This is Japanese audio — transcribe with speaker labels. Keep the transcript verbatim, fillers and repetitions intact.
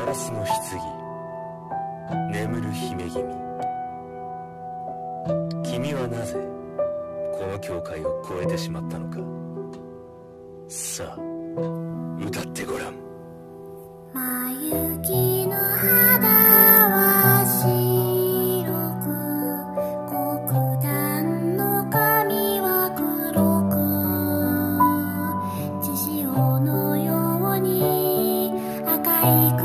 Speaker 1: ラスの棺、眠る姫君。君はなぜこの境界を越えてしまったのか。さあ歌ってごらん。
Speaker 2: 真雪の肌は白く、黒檀の髪は黒く、血潮のように赤い